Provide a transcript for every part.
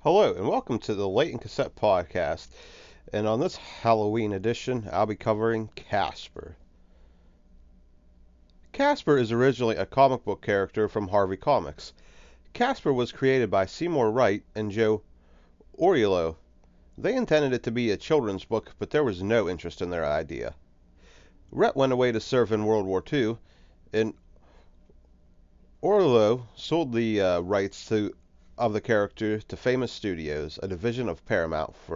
Hello, and welcome to the Leighton Cassette Podcast. And on this Halloween edition, I'll be covering Casper. Casper is originally a comic book character from Harvey Comics. Casper was created by Seymour Wright and Joe Oriolo. They intended it to be a children's book, but there was no interest in their idea. Rhett went away to serve in World War II, and Oriolo sold the rights of the character to Famous Studios, a division of Paramount, for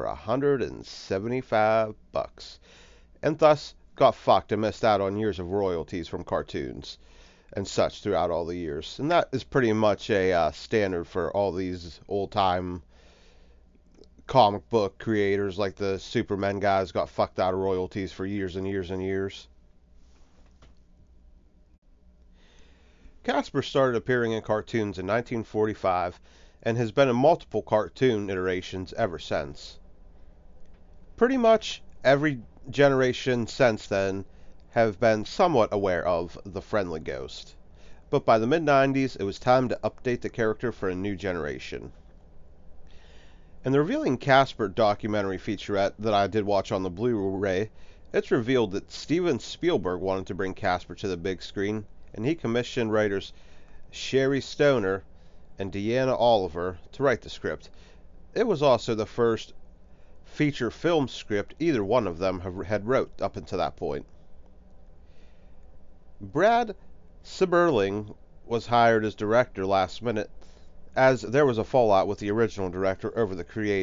$175, and thus got fucked and missed out on years of royalties from cartoons and such throughout all the years. And that is pretty much a standard for all these old-time comic book creators, like the Superman guys got fucked out of royalties for years and years and years. Casper started appearing in cartoons in 1945 and has been in multiple cartoon iterations ever since. Pretty much every generation since then have been somewhat aware of the Friendly Ghost, but by the mid-90s it was time to update the character for a new generation. In the Revealing Casper documentary featurette that I did watch on the Blu-ray, it's revealed that Steven Spielberg wanted to bring Casper to the big screen, and he commissioned writers Sherry Stoner and Deanna Oliver to write the script. It was also the first feature film script either one of them had wrote up until that point. Brad Seiberling was hired as director last minute, as there was a fallout with the original director over the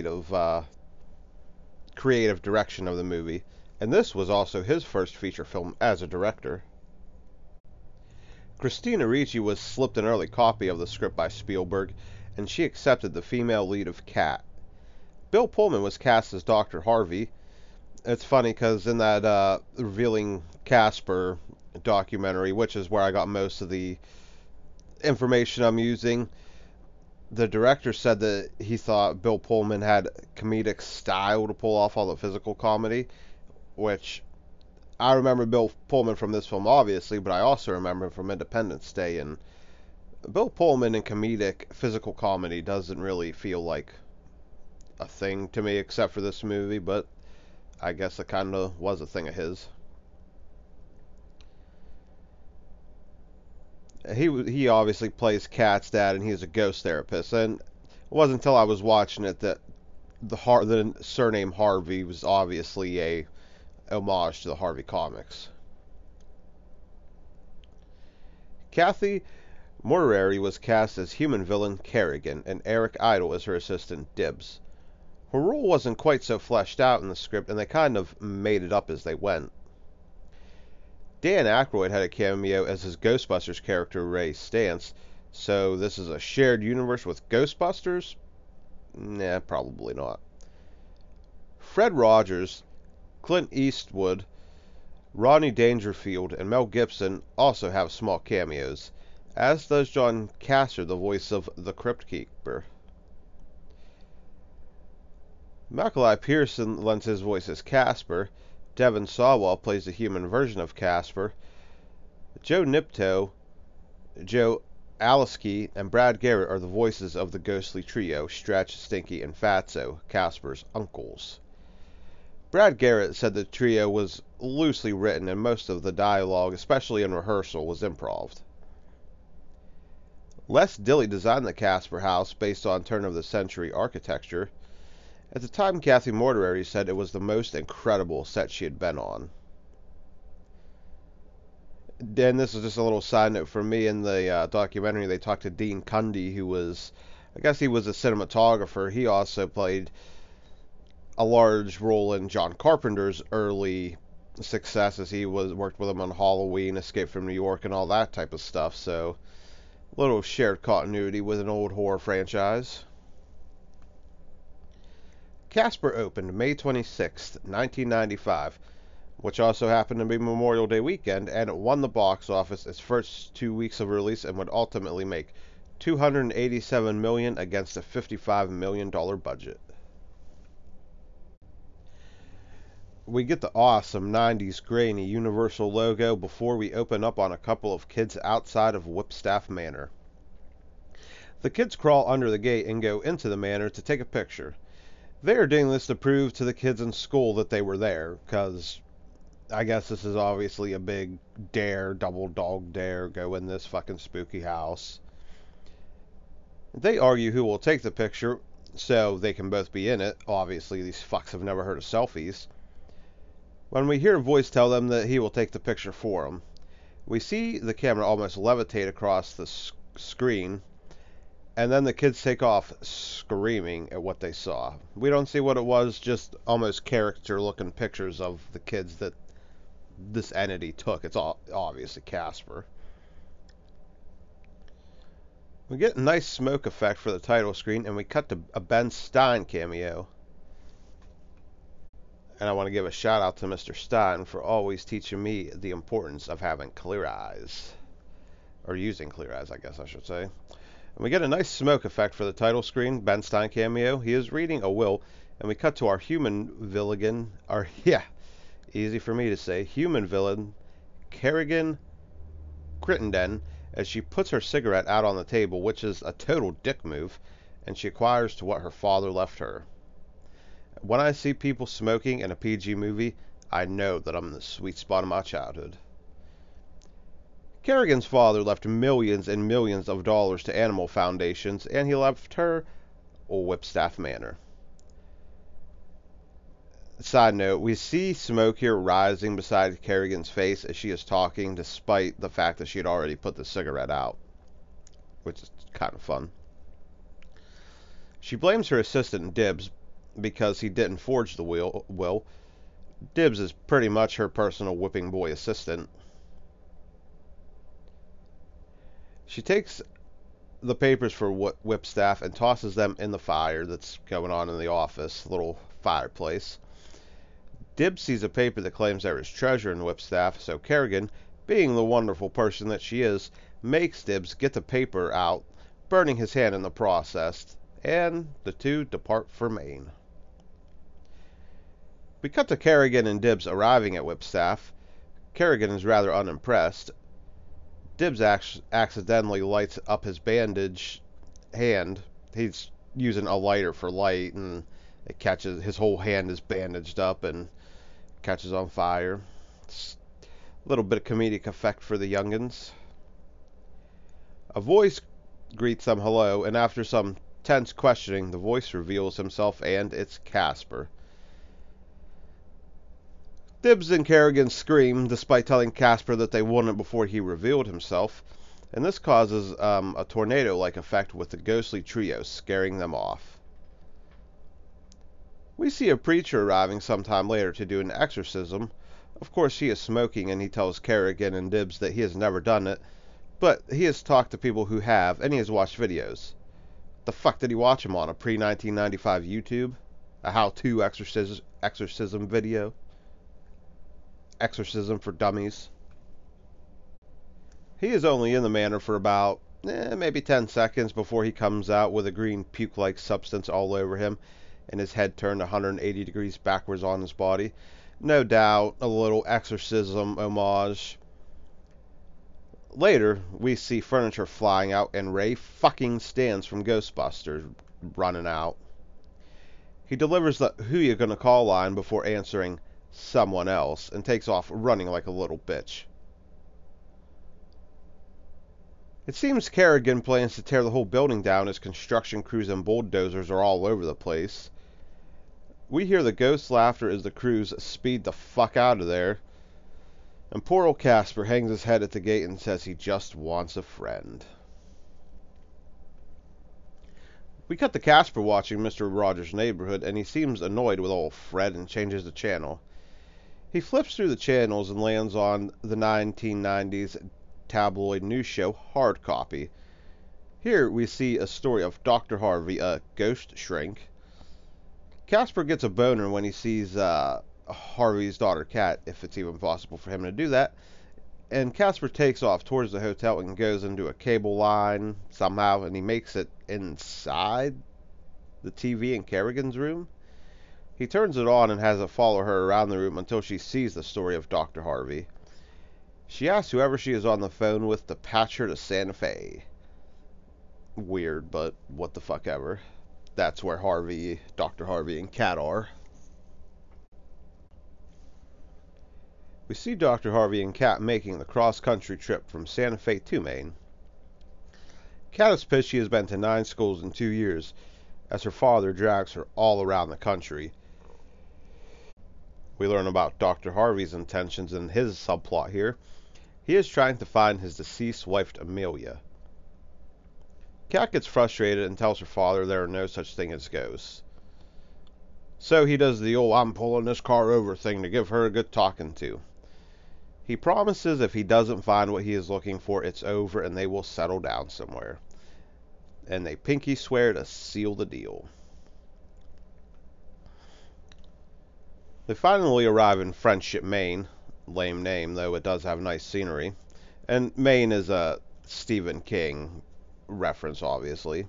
creative direction of the movie, and this was also his first feature film as a director. Christina Ricci was slipped an early copy of the script by Spielberg, and she accepted the female lead of Cat. Bill Pullman was cast as Dr. Harvey. It's funny because in that Revealing Casper documentary, which is where I got most of the information I'm using, the director said that he thought Bill Pullman had comedic style to pull off all the physical comedy, which I remember Bill Pullman from this film, obviously, but I also remember him from Independence Day, and Bill Pullman in comedic physical comedy doesn't really feel like a thing to me except for this movie, but I guess it kind of was a thing of his. He obviously plays Cat's dad, and he's a ghost therapist, and it wasn't until I was watching it that the surname Harvey was obviously a homage to the Harvey comics. Kathy Morari was cast as human villain Kerrigan, and Eric Idle as her assistant Dibs. Her role wasn't quite so fleshed out in the script, and they kind of made it up as they went. Dan Aykroyd had a cameo as his Ghostbusters character Ray Stantz, so this is a shared universe with Ghostbusters? Nah, probably not. Fred Rogers, Clint Eastwood, Rodney Dangerfield, and Mel Gibson also have small cameos, as does John Caster, the voice of the Crypt Keeper. Macaulay Pearson lends his voice as Casper. Devon Sawa plays the human version of Casper. Joe Nipto, Joe Aliski, and Brad Garrett are the voices of the ghostly trio, Stretch, Stinky, and Fatso, Casper's uncles. Brad Garrett said the trio was loosely written and most of the dialogue, especially in rehearsal, was improv. Les Dilly designed the Casper house based on turn-of-the-century architecture. At the time, Kathy Morari said it was the most incredible set she had been on. And this is just a little side note for me. In the documentary, they talked to Dean Cundy, who was, I guess he was a cinematographer. He also played a large role in John Carpenter's early successes. He worked with him on Halloween, Escape from New York, and all that type of stuff. So, a little shared continuity with an old horror franchise. Casper opened May 26, 1995, which also happened to be Memorial Day weekend, and it won the box office its first 2 weeks of release and would ultimately make $287 million against a $55 million budget. We get the awesome 90s grainy Universal logo before we open up on a couple of kids outside of Whipstaff Manor. The kids crawl under the gate and go into the manor to take a picture. They are doing this to prove to the kids in school that they were there, because I guess this is obviously a big dare, double dog dare, go in this fucking spooky house. They argue who will take the picture so they can both be in it. Obviously, these fucks have never heard of selfies. When we hear a voice tell them that he will take the picture for them, we see the camera almost levitate across the screen, and then the kids take off screaming at what they saw. We don't see what it was, just almost caricature-looking pictures of the kids that this entity took. It's obviously Casper. We get a nice smoke effect for the title screen, and we cut to a Ben Stein cameo. And I want to give a shout out to Mr. Stein for always teaching me the importance of having clear eyes. Or using clear eyes, I guess I should say. And we get a nice smoke effect for the title screen, Ben Stein cameo. He is reading a will, and we cut to our human villain, easy for me to say, human villain, Kerrigan Crittenden, as she puts her cigarette out on the table, which is a total dick move, and she acquires to what her father left her. When I see people smoking in a PG movie, I know that I'm in the sweet spot of my childhood. Kerrigan's father left millions and millions of dollars to animal foundations, and he left her Whipstaff Manor. Side note, we see smoke here rising beside Kerrigan's face as she is talking, despite the fact that she had already put the cigarette out, which is kind of fun. She blames her assistant Dibs because he didn't forge the will. Dibs is pretty much her personal whipping boy assistant. She takes the papers for Whipstaff and tosses them in the fire that's going on in the office, little fireplace. Dibs sees a paper that claims there is treasure in Whipstaff, so Kerrigan, being the wonderful person that she is, makes Dibs get the paper out, burning his hand in the process, and the two depart for Maine. We cut to Kerrigan and Dibs arriving at Whipstaff. Kerrigan is rather unimpressed. Dibs accidentally lights up his bandaged hand. He's using a lighter for light, and it catches, his whole hand is bandaged up and catches on fire. It's a little bit of comedic effect for the youngins. A voice greets them hello, and after some tense questioning, the voice reveals himself, and it's Casper. Dibs and Kerrigan scream, despite telling Casper that they wouldn't before he revealed himself, and this causes a tornado-like effect with the ghostly trio scaring them off. We see a preacher arriving sometime later to do an exorcism. Of course, he is smoking, and he tells Kerrigan and Dibs that he has never done it, but he has talked to people who have, and he has watched videos. The fuck did he watch them on? A pre-1995 YouTube? A how-to exorcism video? Exorcism for dummies. He is only in the manor for about maybe 10 seconds before he comes out with a green puke-like substance all over him, and his head turned 180 degrees backwards on his body. No doubt a little exorcism homage. Later, we see furniture flying out, and Ray fucking Stantz from Ghostbusters running out. He delivers the "who you gonna call" line before answering someone else, and takes off running like a little bitch. It seems Kerrigan plans to tear the whole building down as construction crews and bulldozers are all over the place. We hear the ghost laughter as the crews speed the fuck out of there. And poor old Casper hangs his head at the gate and says he just wants a friend. We cut to Casper watching Mr. Rogers' Neighborhood, and he seems annoyed with old Fred and changes the channel. He flips through the channels and lands on the 1990s tabloid news show Hard Copy. Here we see a story of Dr. Harvey, a ghost shrink. Casper gets a boner when he sees Harvey's daughter Kat, if it's even possible for him to do that, and Casper takes off towards the hotel and goes into a cable line somehow, and he makes it inside the TV in Kerrigan's room. He turns it on and has it follow her around the room until she sees the story of Dr. Harvey. She asks whoever she is on the phone with to patch her to Santa Fe. weird, but what the fuck ever. That's where Dr. Harvey, and Kat are. We see Dr. Harvey and Kat making the cross-country trip from Santa Fe to Maine. Kat is pissed she has been to 9 schools in 2 years, as her father drags her all around the country. We learn about Dr. Harvey's intentions in his subplot here. He is trying to find his deceased wife, Amelia. Kat gets frustrated and tells her father there are no such thing as ghosts. So he does the old "I'm pulling this car over" thing to give her a good talking to. He promises if he doesn't find what he is looking for, it's over and they will settle down somewhere. And they pinky swear to seal the deal. They finally arrive in Friendship, Maine. Lame name, though it does have nice scenery. And Maine is a Stephen King reference, obviously.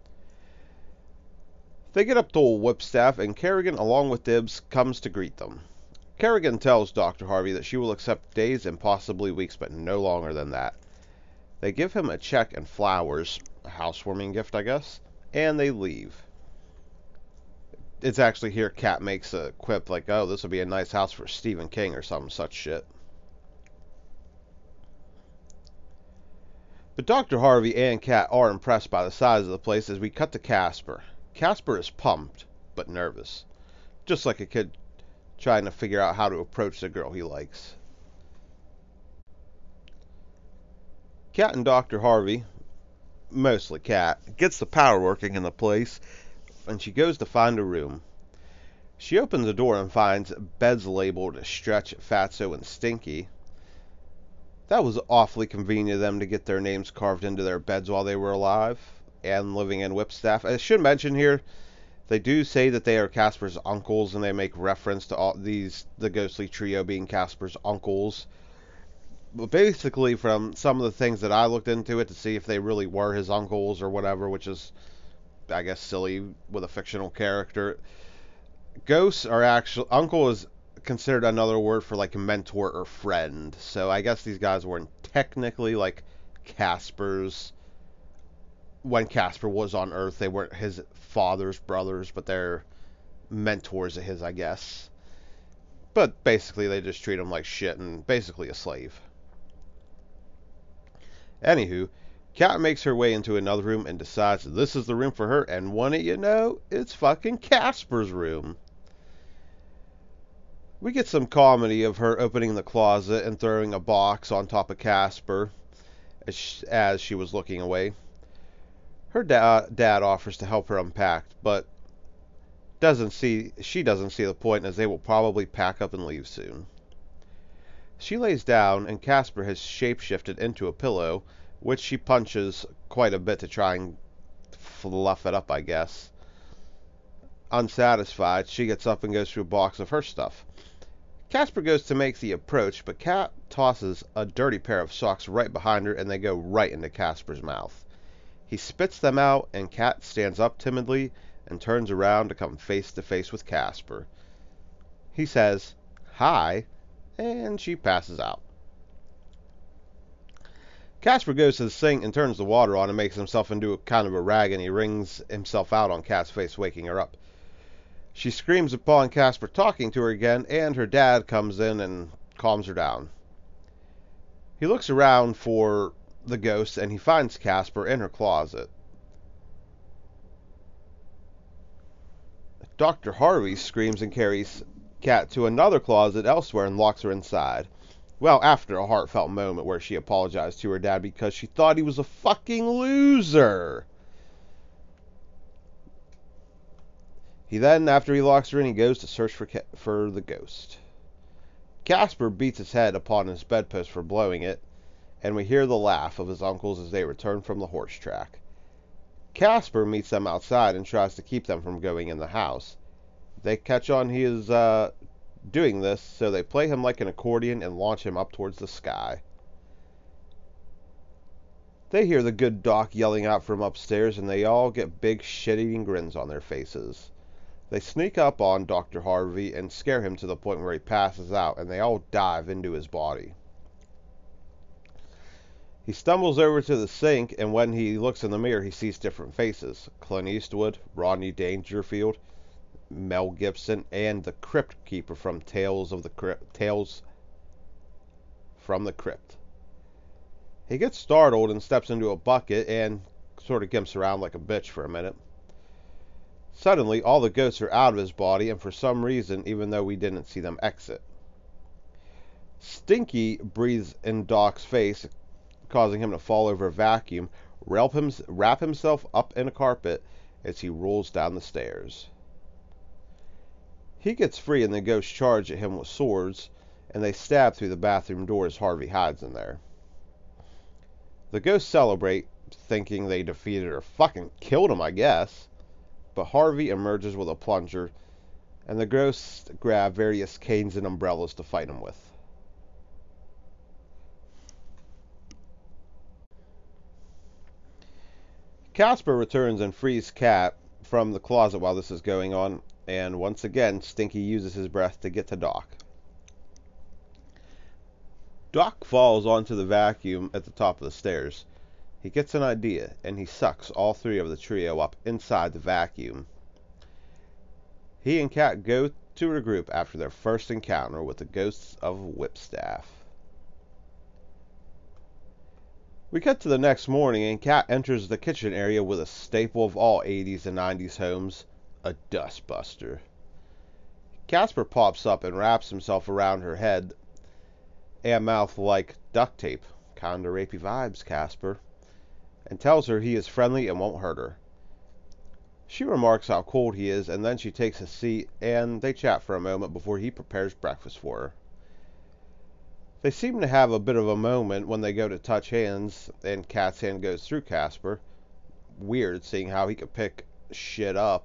They get up to Whipstaff, and Kerrigan, along with Dibbs, comes to greet them. Kerrigan tells Dr. Harvey that she will accept days and possibly weeks, but no longer than that. They give him a check and flowers, a housewarming gift, I guess, and they leave. It's actually here Kat makes a quip like, "Oh, this would be a nice house for Stephen King," or some such shit. But Dr. Harvey and Kat are impressed by the size of the place as we cut to Casper. Casper is pumped, but nervous. Just like a kid trying to figure out how to approach the girl he likes. Kat and Dr. Harvey, mostly Kat, gets the power working in the place, and she goes to find a room. She opens the door and finds beds labeled Stretch, Fatso, and Stinky. That was awfully convenient of them to get their names carved into their beds while they were alive and living in Whipstaff. I should mention here, they do say that they are Casper's uncles, and they make reference to all the ghostly trio being Casper's uncles. But basically, from some of the things that I looked into it to see if they really were his uncles or whatever, which is, I guess, silly with a fictional character. Ghosts are actually... Uncle is considered another word for, like, mentor or friend. So I guess these guys weren't technically, like, Casper's... When Casper was on Earth, they weren't his father's brothers, but they're mentors of his, I guess. But basically, they just treat him like shit and basically a slave. Anywho, Kat makes her way into another room and decides this is the room for her, and wouldn't you know, it's fucking Casper's room. We get some comedy of her opening the closet and throwing a box on top of Casper as she was looking away. Her dad offers to help her unpack, but she doesn't see the point, as they will probably pack up and leave soon. She lays down, and Casper has shapeshifted into a pillow, which she punches quite a bit to try and fluff it up, I guess. Unsatisfied, she gets up and goes through a box of her stuff. Casper goes to make the approach, but Kat tosses a dirty pair of socks right behind her, and they go right into Casper's mouth. He spits them out, and Kat stands up timidly and turns around to come face to face with Casper. He says, "Hi," and she passes out. Casper goes to the sink and turns the water on and makes himself into a kind of a rag, and he wrings himself out on Kat's face, waking her up. She screams upon Casper talking to her again, and her dad comes in and calms her down. He looks around for the ghost, and he finds Casper in her closet. Dr. Harvey screams and carries Kat to another closet elsewhere and locks her inside. Well, after a heartfelt moment where she apologized to her dad because she thought he was a fucking loser. He then, after he locks her in, he goes to search for the ghost. Casper beats his head upon his bedpost for blowing it, and we hear the laugh of his uncles as they return from the horse track. Casper meets them outside and tries to keep them from going in the house. They catch on he is doing this, so they play him like an accordion and launch him up towards the sky. They hear the good doc yelling out from upstairs, and they all get big shit-eating grins on their faces. They sneak up on Dr. Harvey and scare him to the point where he passes out, and they all dive into his body. He stumbles over to the sink, and when he looks in the mirror, he sees different faces. Clint Eastwood, Rodney Dangerfield, Mel Gibson, and the Crypt Keeper from Tales from the Crypt. He gets startled and steps into a bucket and sort of gimps around like a bitch for a minute. Suddenly, all the ghosts are out of his body, and for some reason, even though we didn't see them exit. Stinky breathes in Doc's face, causing him to fall over a vacuum, wrap himself up in a carpet as he rolls down the stairs. He gets free and the ghosts charge at him with swords, and they stab through the bathroom door as Harvey hides in there. The ghosts celebrate, thinking they defeated or fucking killed him, I guess. But Harvey emerges with a plunger, and the ghosts grab various canes and umbrellas to fight him with. Casper returns and frees Cat from the closet while this is going on, and once again, Stinky uses his breath to get to Doc. Doc falls onto the vacuum at the top of the stairs. He gets an idea, and he sucks all three of the trio up inside the vacuum. He and Cat go to regroup after their first encounter with the ghosts of Whipstaff. We cut to the next morning, and Cat enters the kitchen area with a staple of all 80s and 90s homes, a dustbuster. Casper pops up and wraps himself around her head and mouth like duct tape. Kinda rapey vibes, Casper. And tells her he is friendly and won't hurt her. She remarks how cold he is, and then she takes a seat, and they chat for a moment before he prepares breakfast for her. They seem to have a bit of a moment when they go to touch hands, and Cat's hand goes through Casper. Weird, seeing how he could pick shit up,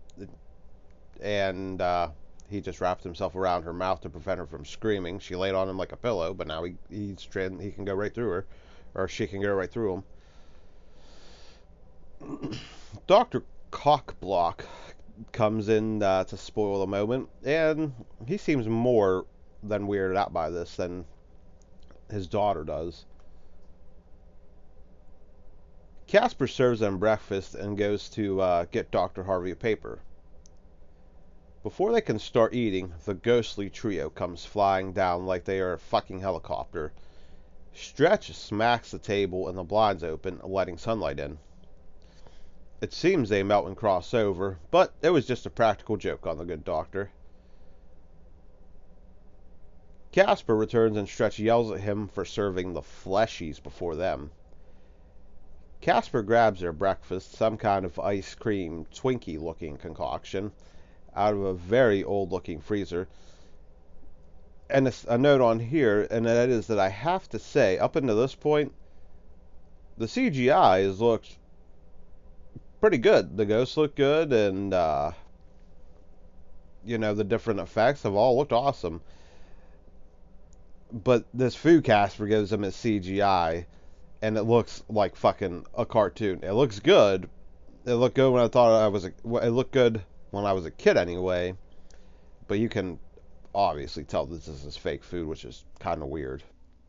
and he just wrapped himself around her mouth to prevent her from screaming. She laid on him like a pillow, but now he can go right through her, or she can go right through him. Dr. Cockblock comes in to spoil the moment, and he seems more than weirded out by this than his daughter does. Casper serves them breakfast and goes to get Dr. Harvey a paper. Before they can start eating, the ghostly trio comes flying down like they are a fucking helicopter. Stretch smacks the table and the blinds open, letting sunlight in. It seems they melt and cross over, but it was just a practical joke on the good doctor. Casper returns and Stretch yells at him for serving the fleshies before them. Casper grabs their breakfast, some kind of ice cream Twinkie-looking concoction, out of a very old-looking freezer. And a note on here, and that is that I have to say, up until this point, the CGI has looked pretty good. The ghosts look good, and the different effects have all looked awesome. But this food Casper gives them is CGI, and it looks like fucking a cartoon. It looks good. It looked good when it looked good when I was a kid anyway. But you can obviously tell this is fake food, which is kind of weird.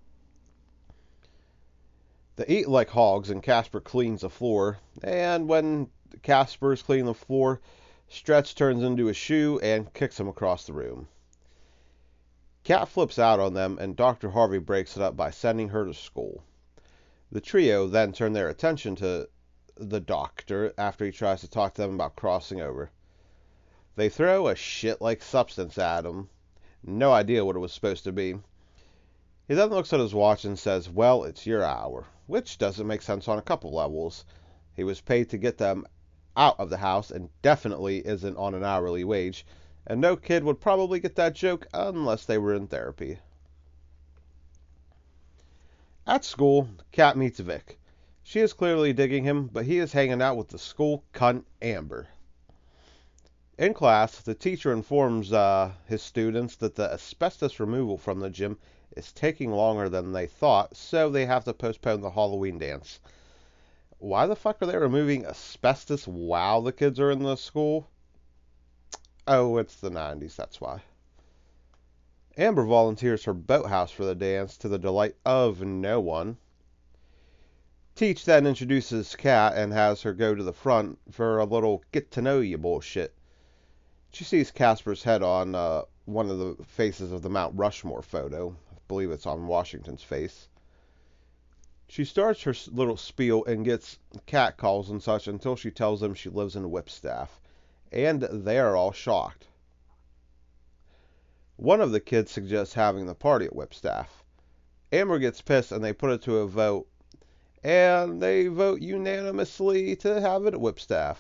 They eat like hogs, and Casper cleans the floor. And when Casper's cleaning the floor, Stretch turns into a shoe and kicks him across the room. Cat flips out on them, and Dr. Harvey breaks it up by sending her to school. The trio then turn their attention to the doctor after he tries to talk to them about crossing over. They throw a shit-like substance at him. No idea what it was supposed to be. He then looks at his watch and says, "Well, it's your hour," which doesn't make sense on a couple levels. He was paid to get them out of the house and definitely isn't on an hourly wage, and no kid would probably get that joke unless they were in therapy. At school, Cat meets Vic. She is clearly digging him, but he is hanging out with the school cunt Amber. In class, the teacher informs his students that the asbestos removal from the gym is taking longer than they thought, so they have to postpone the Halloween dance. Why the fuck are they removing asbestos while the kids are in the school? Oh, it's the 90s, that's why. Amber volunteers her boathouse for the dance to the delight of no one. Teach then introduces Kat and has her go to the front for a little get-to-know-you bullshit. She sees Casper's head on one of the faces of the Mount Rushmore photo. I believe it's on Washington's face. She starts her little spiel and gets catcalls and such until she tells them she lives in Whipstaff, and they are all shocked. One of the kids suggests having the party at Whipstaff. Amber gets pissed and they put it to a vote, and they vote unanimously to have it at Whipstaff.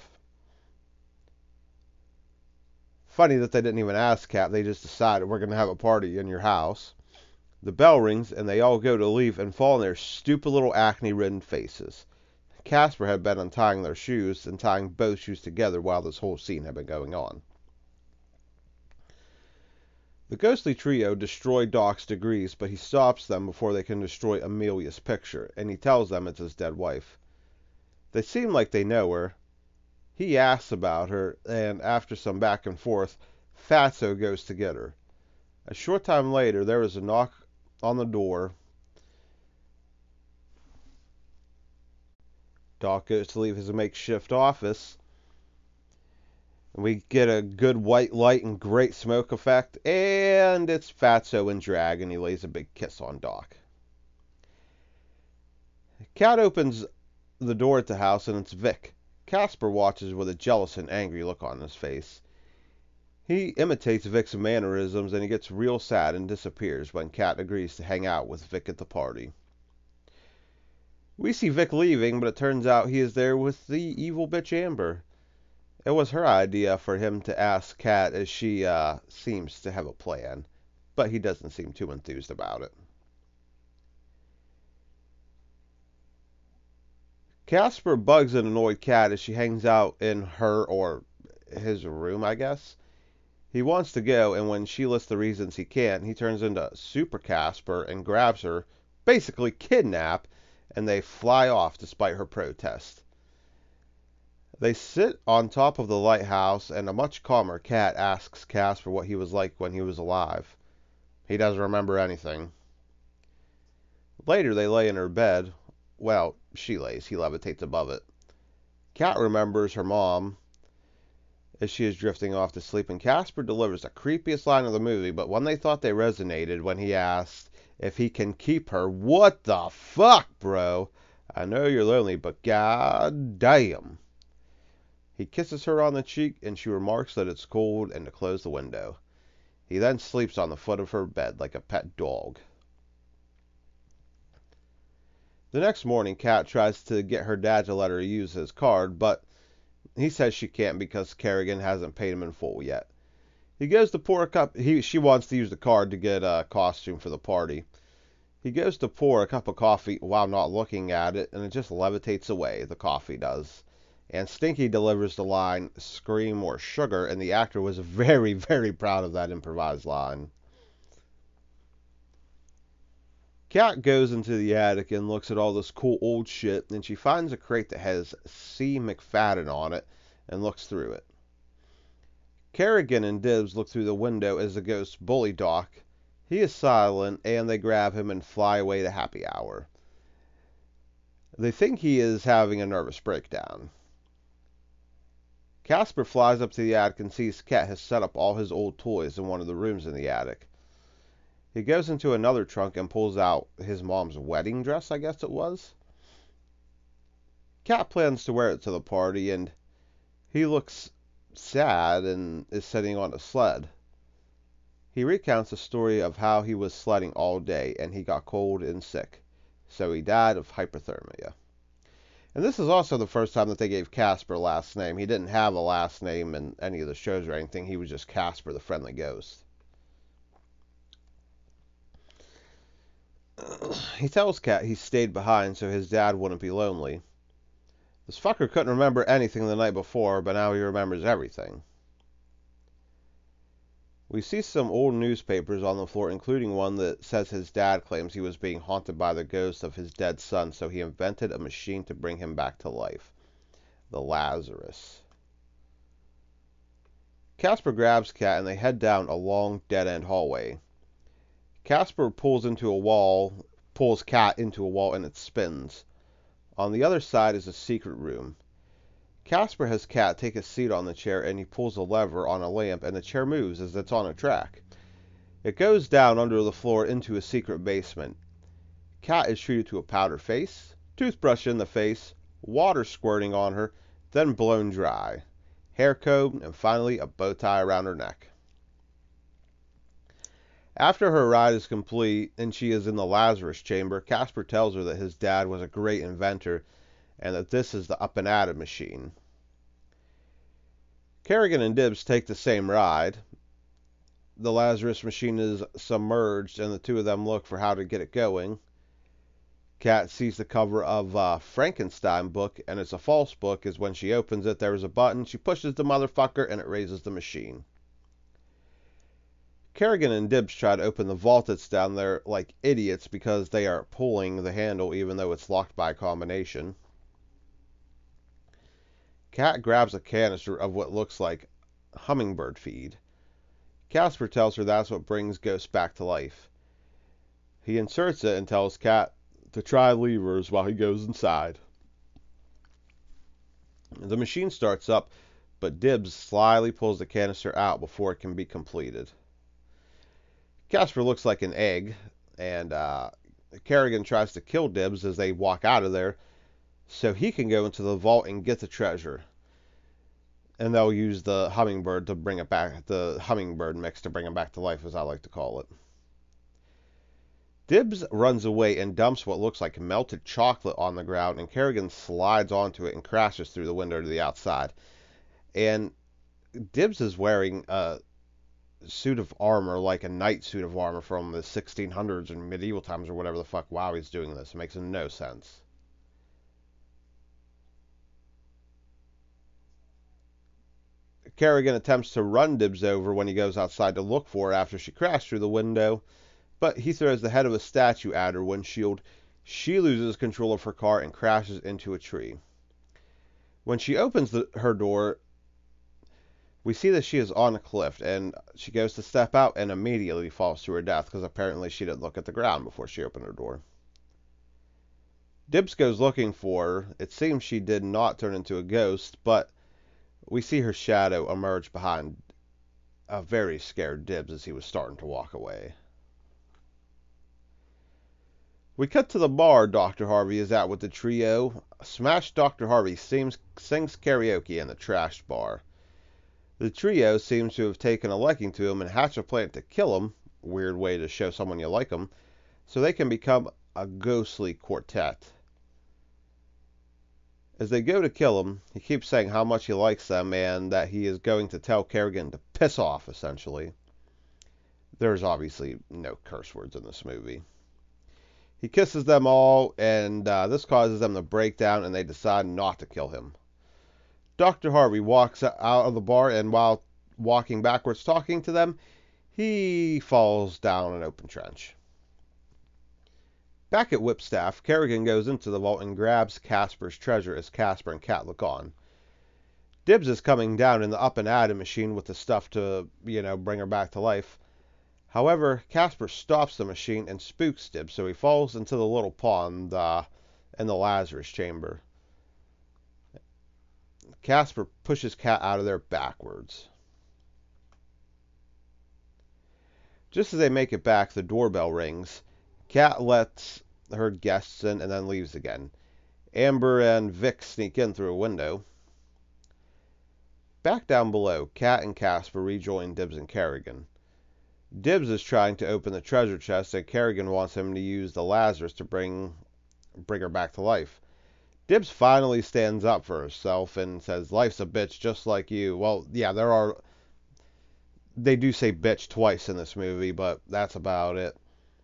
Funny that they didn't even ask Kat, they just decided we're going to have a party in your house. The bell rings and they all go to leave and fall on their stupid little acne-ridden faces. Casper had been untying their shoes and tying both shoes together while this whole scene had been going on. The ghostly trio destroy Doc's degrees, but he stops them before they can destroy Amelia's picture, and he tells them it's his dead wife. They seem like they know her. He asks about her, and after some back and forth, Fatso goes to get her. A short time later, there is a knock on the door. Doc goes to leave his makeshift office. We get a good white light and great smoke effect, and it's Fatso in drag, and he lays a big kiss on Doc. Kat opens the door at the house, and it's Vic. Casper watches with a jealous and angry look on his face. He imitates Vic's mannerisms, and he gets real sad and disappears when Kat agrees to hang out with Vic at the party. We see Vic leaving, but it turns out he is there with the evil bitch Amber. It was her idea for him to ask Kat, as she seems to have a plan, but he doesn't seem too enthused about it. Casper bugs an annoyed Kat as she hangs out in her or his room, I guess. He wants to go, and when she lists the reasons he can't, he turns into Super Casper and grabs her, basically kidnap, and they fly off despite her protest. They sit on top of the lighthouse, and a much calmer Kat asks Casper what he was like when he was alive. He doesn't remember anything. Later, they lay in her bed. Well, she lays. He levitates above it. Kat remembers her mom as she is drifting off to sleep, and Casper delivers the creepiest line of the movie, but one they thought they resonated when he asked if he can keep her. What the fuck, bro? I know you're lonely, but god damn. He kisses her on the cheek, and she remarks that it's cold and to close the window. He then sleeps on the foot of her bed like a pet dog. The next morning, Kat tries to get her dad to let her use his card, but he says she can't because Kerrigan hasn't paid him in full yet. He goes to pour a cup. She wants to use the card to get a costume for the party. He goes to pour a cup of coffee while not looking at it, and it just levitates away. The coffee does. And Stinky delivers the line, "Scream or sugar," and the actor was very, very proud of that improvised line. Kat goes into the attic and looks at all this cool old shit, and she finds a crate that has C. McFadden on it and looks through it. Kerrigan and Dibs look through the window as the ghosts bully Doc. He is silent, and they grab him and fly away to happy hour. They think he is having a nervous breakdown. Casper flies up to the attic and sees Kat has set up all his old toys in one of the rooms in the attic. He goes into another trunk and pulls out his mom's wedding dress, I guess it was. Kat plans to wear it to the party, and he looks sad and is sitting on a sled. He recounts the story of how he was sledding all day and he got cold and sick, so he died of hypothermia. And this is also the first time that they gave Casper a last name. He didn't have a last name in any of the shows or anything. He was just Casper, the friendly ghost. He tells Kat he stayed behind so his dad wouldn't be lonely. This fucker couldn't remember anything the night before, but now he remembers everything. We see some old newspapers on the floor, including one that says his dad claims he was being haunted by the ghost of his dead son, so he invented a machine to bring him back to life. The Lazarus. Casper grabs Kat and they head down a long dead-end hallway. Casper pulls Kat into a wall and it spins. On the other side is a secret room. Casper has Kat take a seat on the chair and he pulls a lever on a lamp and the chair moves as it's on a track. It goes down under the floor into a secret basement. Kat is treated to a powder face, toothbrush in the face, water squirting on her, then blown dry, hair comb, and finally a bow tie around her neck. After her ride is complete and she is in the Lazarus chamber, Casper tells her that his dad was a great inventor and that this is the Up and Atom machine. Kerrigan and Dibbs take the same ride. The Lazarus machine is submerged and the two of them look for how to get it going. Kat sees the cover of a Frankenstein book and it's a false book, as when she opens it there's a button, she pushes the motherfucker and it raises the machine. Kerrigan and Dibbs try to open the vault that's down there like idiots because they are pulling the handle even though it's locked by a combination. Kat grabs a canister of what looks like hummingbird feed. Casper tells her that's what brings ghosts back to life. He inserts it and tells Kat to try levers while he goes inside. The machine starts up, but Dibbs slyly pulls the canister out before it can be completed. Casper looks like an egg, and Kerrigan tries to kill Dibbs as they walk out of there so he can go into the vault and get the treasure. And they'll use the hummingbird to bring it back, the hummingbird mix to bring it back to life, as I like to call it. Dibbs runs away and dumps what looks like melted chocolate on the ground, and Kerrigan slides onto it and crashes through the window to the outside. And Dibbs is wearing a suit of armor, like a knight suit of armor from the 1600s and medieval times or whatever the fuck. Wow, he's doing this. It makes no sense. Kerrigan attempts to run Dibbs over when he goes outside to look for her after she crashed through the window, but he throws the head of a statue at her windshield. She loses control of her car and crashes into a tree. When she opens her door, we see that she is on a cliff, and she goes to step out and immediately falls to her death because apparently she didn't look at the ground before she opened her door. Dibbs goes looking for her. It seems she did not turn into a ghost, but we see her shadow emerge behind a very scared Dibbs as he was starting to walk away. We cut to the bar Dr. Harvey is at with the trio. Smashed Dr. Harvey sings karaoke in the trashed bar. The trio seems to have taken a liking to him and hatched a plan to kill him, weird way to show someone you like him, so they can become a ghostly quartet. As they go to kill him, he keeps saying how much he likes them and that he is going to tell Kerrigan to piss off, essentially. There's obviously no curse words in this movie. He kisses them all, and this causes them to break down, and they decide not to kill him. Dr. Harvey walks out of the bar, and while walking backwards talking to them, he falls down an open trench. Back at Whipstaff, Kerrigan goes into the vault and grabs Casper's treasure as Casper and Kat look on. Dibbs is coming down in the Up and Atom machine with the stuff to, bring her back to life. However, Casper stops the machine and spooks Dibbs, so he falls into the little pond in the Lazarus chamber. Casper pushes Kat out of there backwards. Just as they make it back, the doorbell rings. Kat lets her guests in and then leaves again. Amber and Vic sneak in through a window. Back down below, Kat and Casper rejoin Dibbs and Kerrigan. Dibbs is trying to open the treasure chest, and Kerrigan wants him to use the Lazarus to bring her back to life. Dibbs finally stands up for herself and says, "Life's a bitch just like you." Well, yeah, they do say bitch twice in this movie, but that's about it.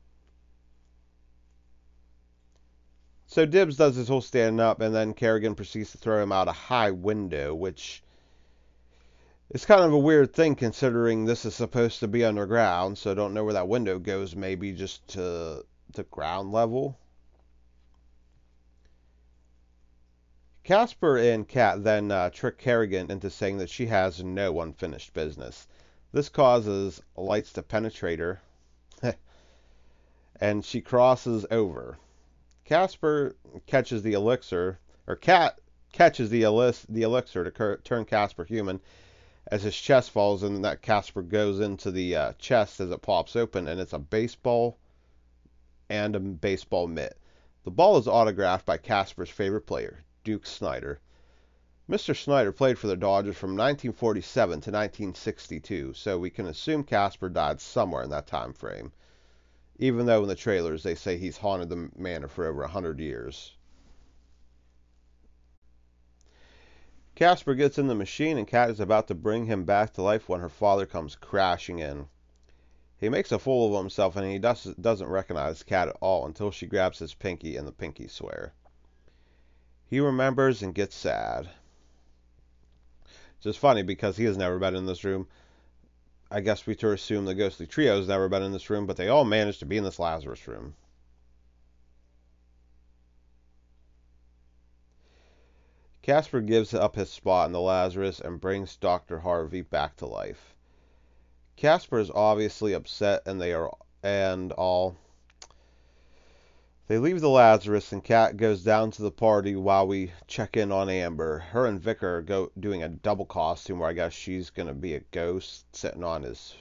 So Dibbs does his whole standing up, and then Kerrigan proceeds to throw him out a high window, which is kind of a weird thing considering this is supposed to be underground, so I don't know where that window goes, maybe just to the ground level. Casper and Kat then trick Kerrigan into saying that she has no unfinished business. This causes lights to penetrate her, and she crosses over. Casper catches the elixir, or Cat catches the elixir to turn Casper human as his chest falls in, and that Casper goes into the chest as it pops open, and it's a baseball and a baseball mitt. The ball is autographed by Casper's favorite player, Duke Snider. Mr. Snider played for the Dodgers from 1947 to 1962, so we can assume Casper died somewhere in that time frame, even though in the trailers they say he's haunted the manor for over 100 years. Casper gets in the machine, and Kat is about to bring him back to life when her father comes crashing in. He makes a fool of himself, and he doesn't recognize Kat at all until she grabs his pinky in the pinky swear. He remembers and gets sad. It's just funny because he has never been in this room. I guess we to assume the ghostly trio has never been in this room, but they all managed to be in this Lazarus room. Casper gives up his spot in the Lazarus and brings Dr. Harvey back to life. Casper is obviously upset, and they leave the Lazarus, and Kat goes down to the party while we check in on Amber. Her and Vic are doing a double costume where I guess she's gonna be a ghost sitting on his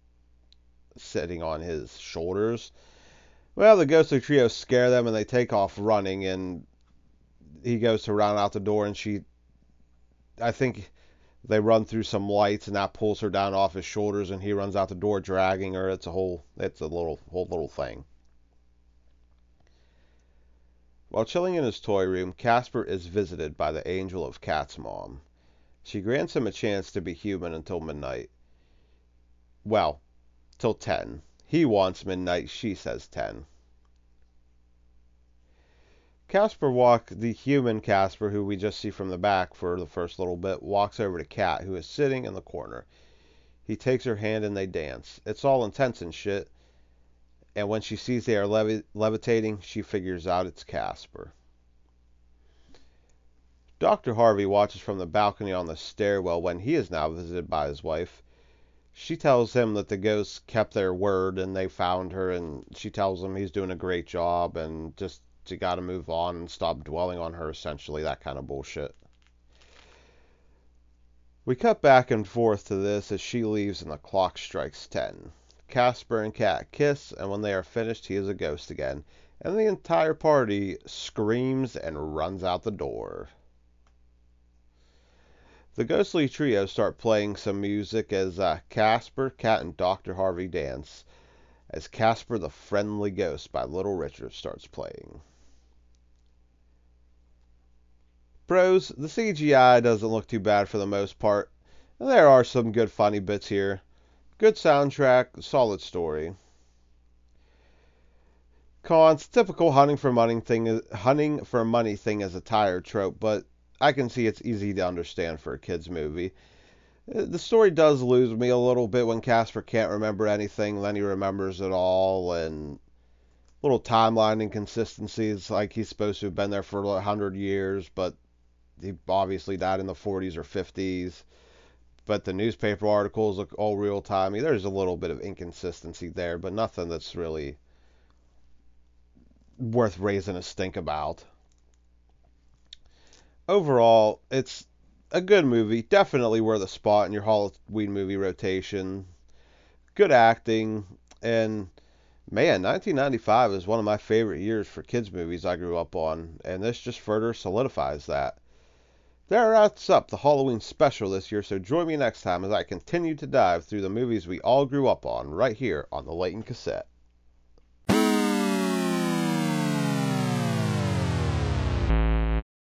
shoulders. Well, the ghostly trio scare them, and they take off running, and he goes to run out the door, and I think they run through some lights, and that pulls her down off his shoulders, and he runs out the door dragging her. It's a whole little thing. While chilling in his toy room, Casper is visited by the angel of Kat's mom. She grants him a chance to be human until midnight. Well, till 10. He wants midnight, she says 10. The human Casper, who we just see from the back for the first little bit, walks over to Kat, who is sitting in the corner. He takes her hand and they dance. It's all intense and shit. And when she sees they are levitating, she figures out it's Casper. Dr. Harvey watches from the balcony on the stairwell when he is now visited by his wife. She tells him that the ghosts kept their word and they found her, and she tells him he's doing a great job and just you gotta move on and stop dwelling on her, essentially, that kind of bullshit. We cut back and forth to this as she leaves and the clock strikes 10. Casper and Kat kiss, and when they are finished, he is a ghost again, and the entire party screams and runs out the door. The ghostly trio start playing some music as Casper, Kat, and Dr. Harvey dance, as Casper the Friendly Ghost by Little Richard starts playing. Pros, the CGI doesn't look too bad for the most part, and there are some good funny bits here. Good soundtrack, solid story. Cons, typical hunting for money thing is a tired trope, but I can see it's easy to understand for a kids movie. The story does lose me a little bit when Casper can't remember anything, then he remembers it all, and little timeline inconsistencies, like he's supposed to have been there for 100 years, but he obviously died in the 40s or 50s. But the newspaper articles look all real-timey. There's a little bit of inconsistency there, but nothing that's really worth raising a stink about. Overall, it's a good movie. Definitely worth a spot in your Halloween movie rotation. Good acting. And, man, 1995 is one of my favorite years for kids' movies I grew up on. And this just further solidifies that. That wraps up the Halloween special this year, so join me next time as I continue to dive through the movies we all grew up on right here on the Layton Cassette.